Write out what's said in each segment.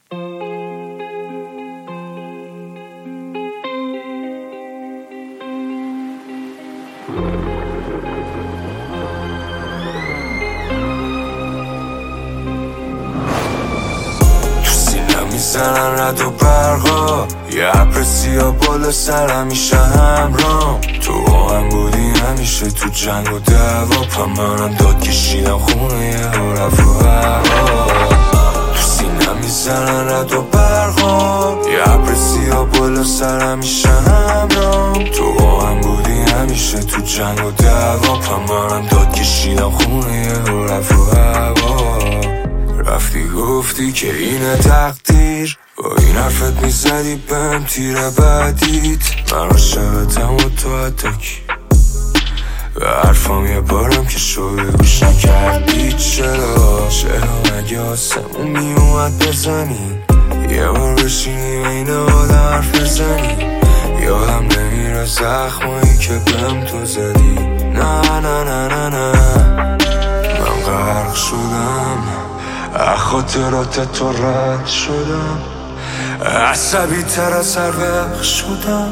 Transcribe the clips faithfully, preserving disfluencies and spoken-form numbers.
میزنن رد و برقا، یه ابر سیاه بالا سرم میشه همرام. تو هم بودی همیشه تو جنگ و دعوا، پا منم داد کشیدم خونه یه رفت و هوا. تو سینم میزنن رد و برقا، یه ابر سیاه بالا سرم میشه همرام. تو هم بودی همیشه تو جنگ و دعوا، پا منم داد کشیدم خونه یه رفت و هوا. رفتی گفتی که اینه تقدیر، با این حرفت میزدی بهم تیر بعدیت. من عاشقتم و تو حتکی، به حرفام یه بارم که شده گوش نکردی. چرا چرا مگه آسمون میومد بزنی، یه بار بشینی بین آدم حرف بزنی. یادم نمیره زخمایی که بهم تو زدی. نه نه نه نه نه من غرق شدم، از خاطرات تو رد شدم، عصبی تر از هر وقت شدم.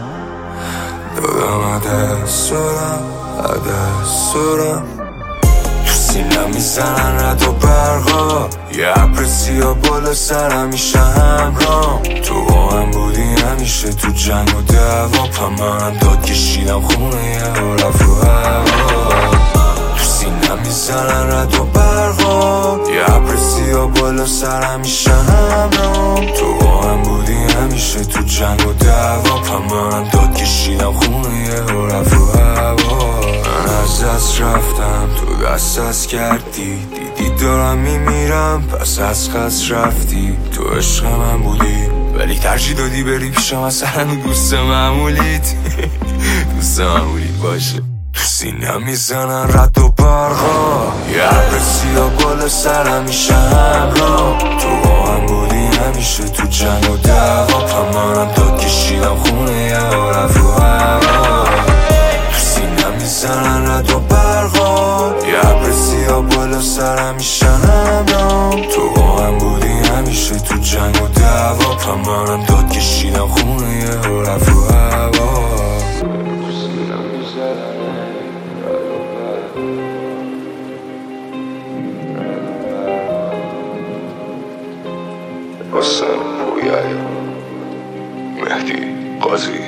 دادم عدسورم عدسورم. تو سینم میزنن رد و برقا، یه ابر سیاه بالا سرم میشه همرام. تو هم بودی همیشه تو جنگ و دعوا، پا منم داد کشیدم خونه یه رفت و هوا. تو سینم میزنن رد و برقا، یه ابر سیاه بالا سرم میشه همرام. تو هم بودی همیشه تو جنگ و دعوا، پا منم داد کشیدم خونه یه رفت و هوا. من از دست رفتم تو دست از کردی، دیدی دارم میمیرم پس از خست رفتی. تو عشق من بودی ولی ترجیح دادی بری پیشم، اصلا دوست معمولیت دوست معمولیت باشه. تو سینم میزنن رد و برقا، یه ابر سیاه بالا سرم میشه همرام. تو هم بودی همیشه تو جنگ و دعوا، پا منم داد کشیدم خونه یه رفت و هوا. تو سینم میزنن رد و برقا، یه ابر سیاه بالا سرم میشه همرام. تو هم بودی همیشه تو جنگ و دعوا، پا منم داد کشیدم خونه یه رفت و هوا. حسن پویایی مهدی قاضی